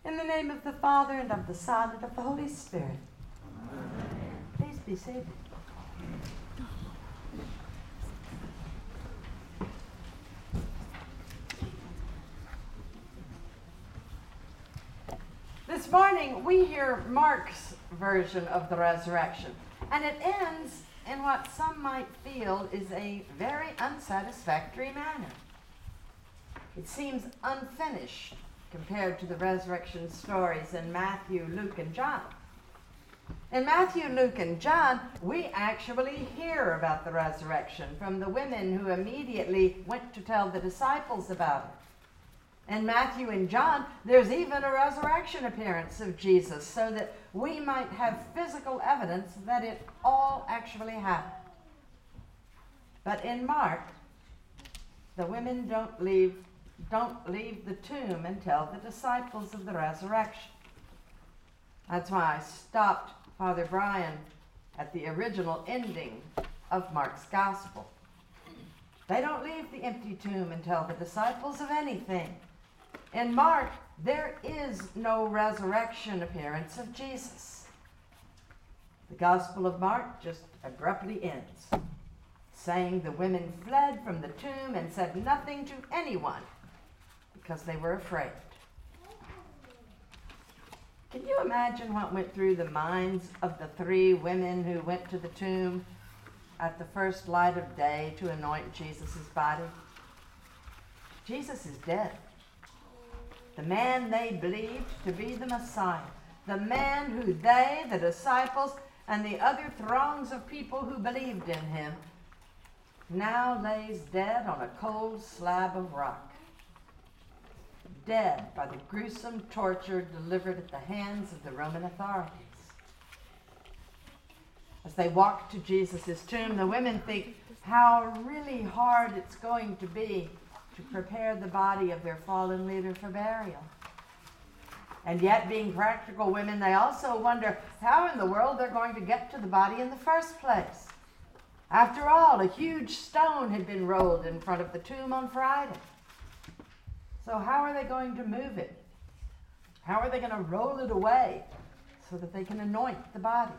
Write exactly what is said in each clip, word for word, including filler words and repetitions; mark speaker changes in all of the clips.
Speaker 1: In the name of the Father, and of the Son, and of the Holy Spirit. Amen. Please be seated. This morning, we hear Mark's version of the resurrection, and it ends in what some might feel is a very unsatisfactory manner. It seems unfinished compared to the resurrection stories in Matthew, Luke, and John. In Matthew, Luke, and John, we actually hear about the resurrection from the women who immediately went to tell the disciples about it. In Matthew and John, there's even a resurrection appearance of Jesus so that we might have physical evidence that it all actually happened. But in Mark, the women don't leave, don't leave the tomb and tell the disciples of the resurrection. That's why I stopped Father Brian at the original ending of Mark's Gospel. They don't leave the empty tomb and tell the disciples of anything. In Mark, there is no resurrection appearance of Jesus. The Gospel of Mark just abruptly ends, saying the women fled from the tomb and said nothing to anyone because they were afraid. Can you imagine what went through the minds of the three women who went to the tomb at the first light of day to anoint Jesus' body? Jesus is dead. The man they believed to be the Messiah, the man who they, the disciples, and the other throngs of people who believed in him, now lays dead on a cold slab of rock. Dead by the gruesome torture delivered at the hands of the Roman authorities. As they walk to Jesus' tomb, the women think how really hard it's going to be to prepare the body of their fallen leader for burial. And yet, being practical women, they also wonder how in the world they're going to get to the body in the first place. After all, a huge stone had been rolled in front of the tomb on Friday. So how are they going to move it? How are they going to roll it away so that they can anoint the body?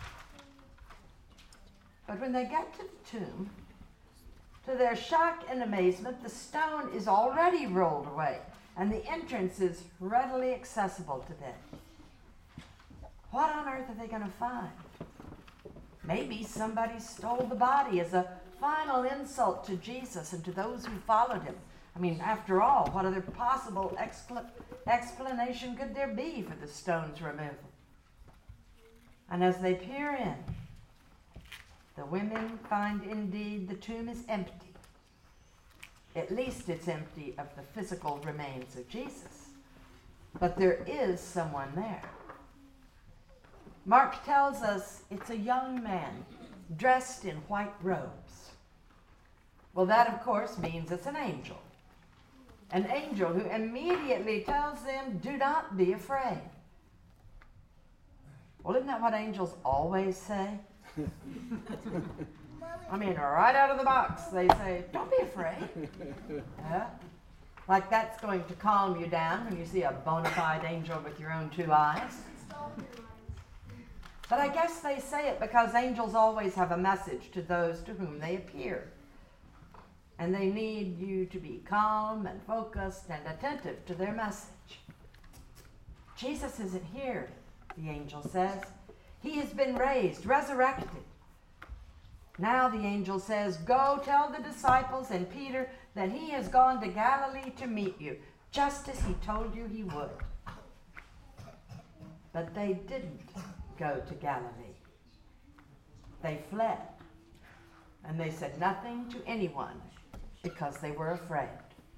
Speaker 1: But when they get to the tomb, to their shock and amazement, the stone is already rolled away, and the entrance is readily accessible to them. What on earth are they going to find? Maybe somebody stole the body as a final insult to Jesus and to those who followed him. I mean, after all, what other possible expl- explanation could there be for the stone's removal? And as they peer in, the women find indeed the tomb is empty. At least it's empty of the physical remains of Jesus. But there is someone there. Mark tells us it's a young man dressed in white robes. Well, that of course means it's an angel. An angel who immediately tells them, do not be afraid. Well, isn't that what angels always say? I mean, right out of the box, they say, don't be afraid. Yeah? Like that's going to calm you down when you see a bona fide angel with your own two eyes. But I guess they say it because angels always have a message to those to whom they appear. And they need you to be calm and focused and attentive to their message. Jesus isn't here, the angel says. He has been raised, resurrected. Now the angel says, go tell the disciples and Peter that he has gone to Galilee to meet you, just as he told you he would. But they didn't go to Galilee. They fled, and they said nothing to anyone because they were afraid.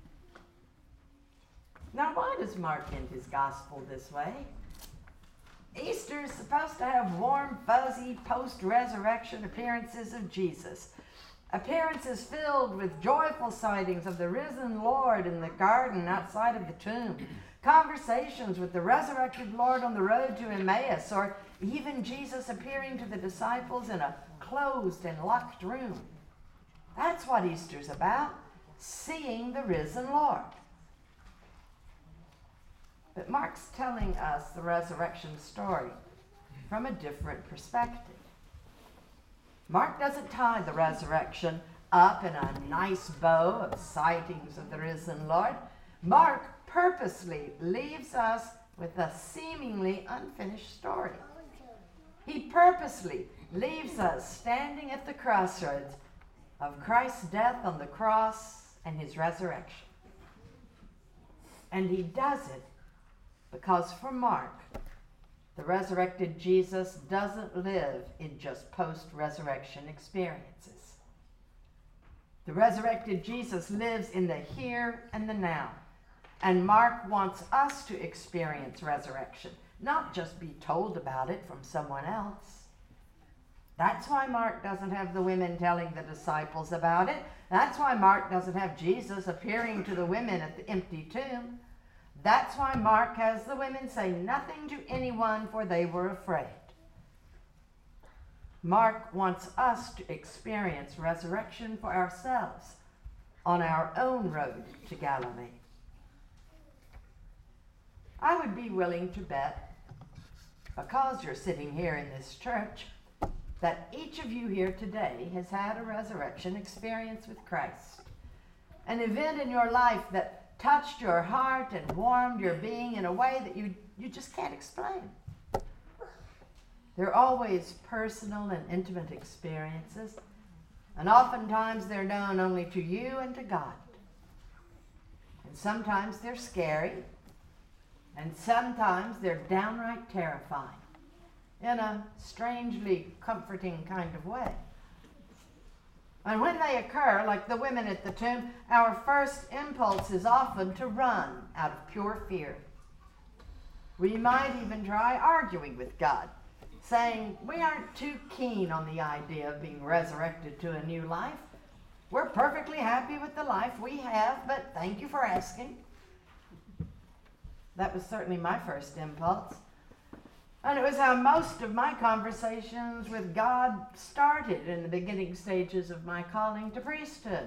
Speaker 1: Now, why does Mark end his gospel this way? Easter is supposed to have warm, fuzzy, post-resurrection appearances of Jesus. Appearances filled with joyful sightings of the risen Lord in the garden outside of the tomb. Conversations with the resurrected Lord on the road to Emmaus, or even Jesus appearing to the disciples in a closed and locked room. That's what Easter's about, seeing the risen Lord. But Mark's telling us the resurrection story from a different perspective. Mark doesn't tie the resurrection up in a nice bow of sightings of the risen Lord. Mark purposely leaves us with a seemingly unfinished story. He purposely leaves us standing at the crossroads of Christ's death on the cross and his resurrection. And he does it because for Mark, the resurrected Jesus doesn't live in just post-resurrection experiences. The resurrected Jesus lives in the here and the now. And Mark wants us to experience resurrection, not just be told about it from someone else. That's why Mark doesn't have the women telling the disciples about it. That's why Mark doesn't have Jesus appearing to the women at the empty tomb. That's why Mark has the women say nothing to anyone, for they were afraid. Mark wants us to experience resurrection for ourselves on our own road to Galilee. I would be willing to bet, because you're sitting here in this church, that each of you here today has had a resurrection experience with Christ. An event in your life that touched your heart and warmed your being in a way that you, you just can't explain. They're always personal and intimate experiences, and oftentimes they're known only to you and to God. And sometimes they're scary, and sometimes they're downright terrifying, in a strangely comforting kind of way. And when they occur, like the women at the tomb, our first impulse is often to run out of pure fear. We might even try arguing with God, saying we aren't too keen on the idea of being resurrected to a new life. We're perfectly happy with the life we have, but thank you for asking. That was certainly my first impulse. And it was how most of my conversations with God started in the beginning stages of my calling to priesthood.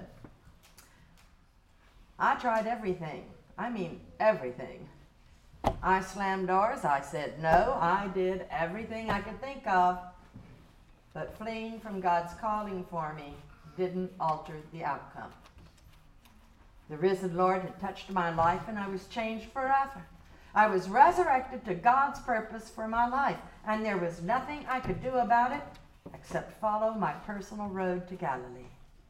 Speaker 1: I tried everything. I mean, everything. I slammed doors. I said no. I did everything I could think of. But fleeing from God's calling for me didn't alter the outcome. The risen Lord had touched my life, and I was changed forever. I was resurrected to God's purpose for my life, and there was nothing I could do about it except follow my personal road to Galilee.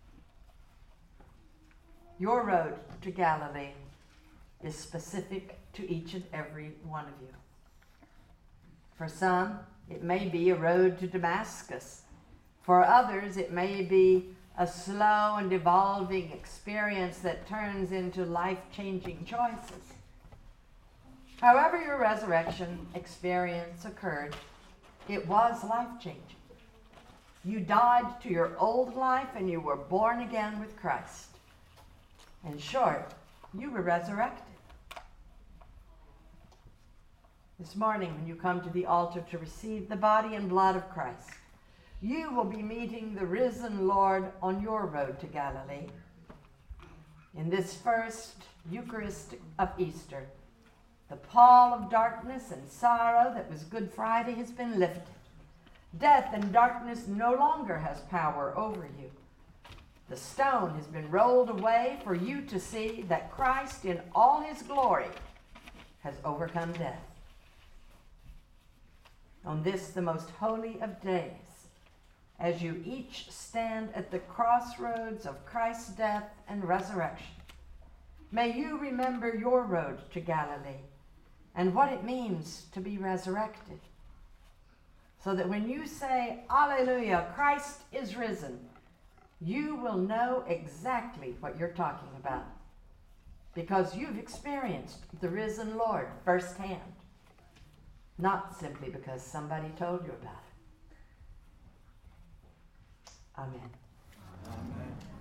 Speaker 1: Your road to Galilee is specific to each and every one of you. For some, it may be a road to Damascus. For others, it may be a slow and evolving experience that turns into life-changing choices. However your resurrection experience occurred, it was life-changing. You died to your old life and you were born again with Christ. In short, you were resurrected. This morning, when you come to the altar to receive the body and blood of Christ, you will be meeting the risen Lord on your road to Galilee. In this first Eucharist of Easter, the pall of darkness and sorrow that was Good Friday has been lifted. Death and darkness no longer has power over you. The stone has been rolled away for you to see that Christ in all his glory has overcome death. On this, the most holy of days, as you each stand at the crossroads of Christ's death and resurrection, may you remember your road to Galilee and what it means to be resurrected, so that when you say, Alleluia, Christ is risen, you will know exactly what you're talking about, because you've experienced the risen Lord firsthand, not simply because somebody told you about it. Amen.
Speaker 2: Amen.